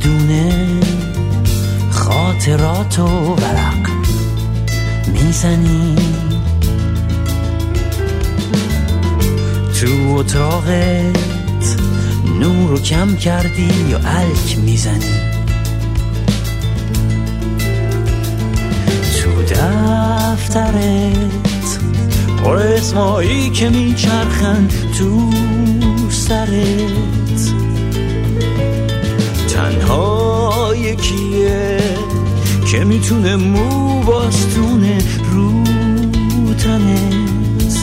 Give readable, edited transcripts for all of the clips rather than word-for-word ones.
دونه خاطراتو ورق میزنی، تو اتاقت نورو کم کردی یا الک میزنی، تو دفترت پر اسمایی که میچرخن تو سرت، تنها یکیه که میتونه مو باستونه رو تنت.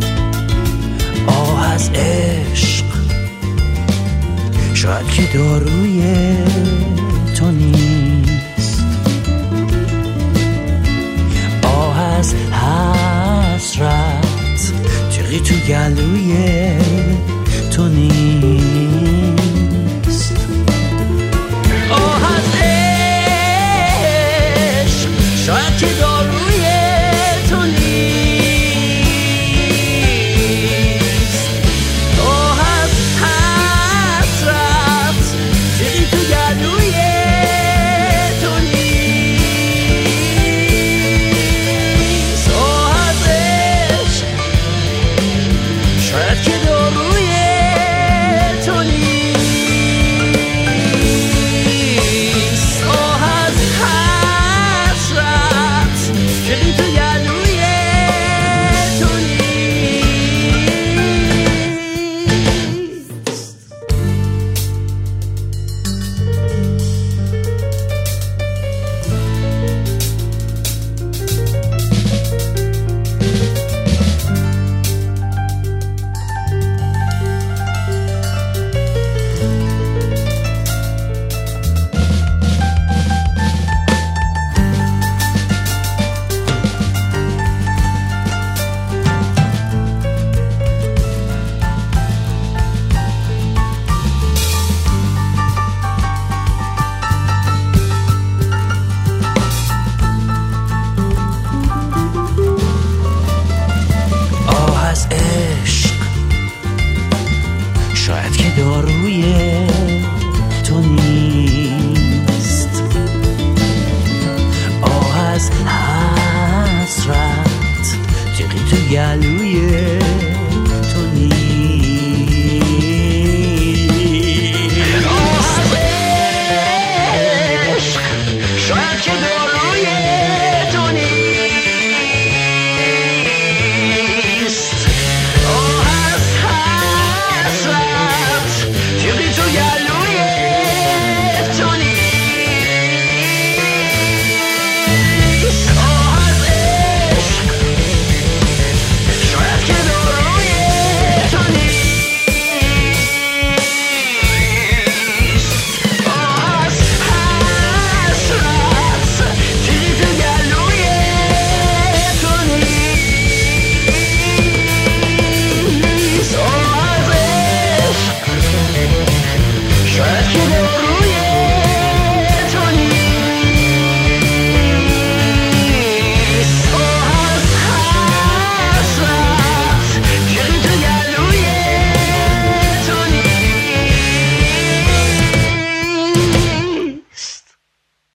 آه از عشق شاید که داروی تو نیست، آه از حسرت تیغی تو گلوی تو نیست.